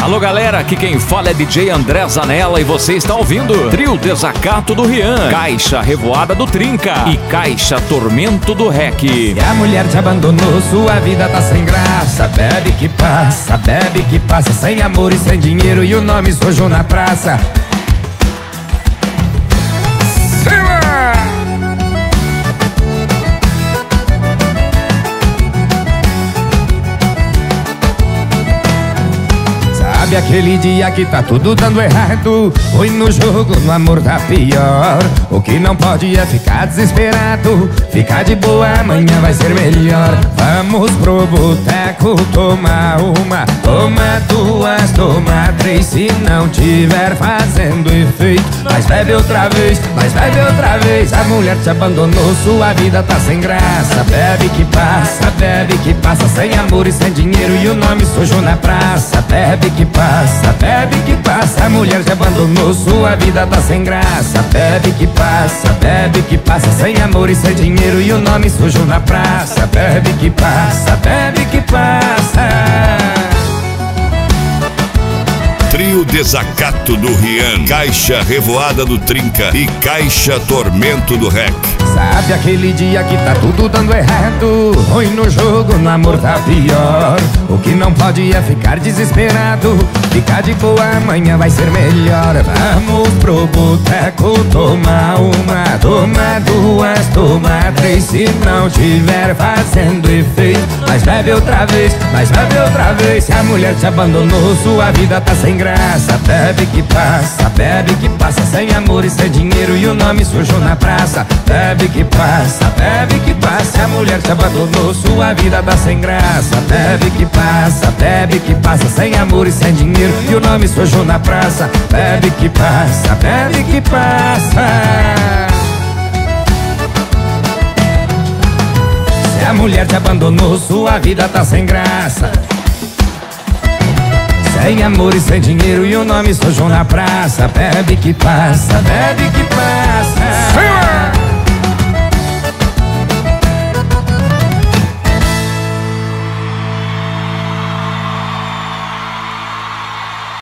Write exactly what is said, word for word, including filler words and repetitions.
Alô galera, aqui quem fala é D J André Zanella e você está ouvindo Trio Desacato do Rian, Caixa Revoada do Trinca e Caixa Tormento do Rec. Se a mulher te abandonou, sua vida tá sem graça. Bebe que passa, bebe que passa, sem amor e sem dinheiro e o nome sujou na praça. Sabe aquele dia que tá tudo dando errado? Foi no jogo, no amor tá pior. O que não pode é ficar desesperado. Ficar de boa, amanhã vai ser melhor. Vamos pro boteco tomar uma, toma duas, toma três. Se não tiver fazendo efeito, mas bebe outra vez, mas bebe outra vez. A mulher te abandonou, sua vida tá sem graça. Bebe que passa, bebe que passa, sem amor e sem dinheiro e o nome sujo na praça. Bebe que passa, bebe que passa, a mulher te abandonou, sua vida tá sem graça. Bebe que passa, bebe que passa, sem amor e sem dinheiro e o nome sujo na praça. Bebe que passa, bebe que passa. Trio Desacato do Rian, Caixa Revoada do Trinca e Caixa Tormento do Rec. Sabe aquele dia que tá tudo dando errado? Ruim no jogo, no amor tá pior. O que não pode é ficar desesperado. Ficar de boa, amanhã vai ser melhor. Vamos pro boteco tomar uma, toma duas, toma três. Se não tiver fazendo efeito, mas bebe outra vez, mas bebe outra vez. Se a mulher te abandonou, sua vida tá sem graça. Bebe que passa, bebe que passa, sem amor e sem dinheiro e o nome sujo na praça. Bebe que passa, bebe que passa, a mulher te abandonou, sua vida tá sem graça. Bebe que passa, bebe que passa, sem amor e sem dinheiro e o nome sujo na praça. Bebe que passa, bebe que passa. Se a mulher te abandonou, sua vida tá sem graça. Sem amor e sem dinheiro e o nome sujo na praça. Bebe que passa, bebe que passa.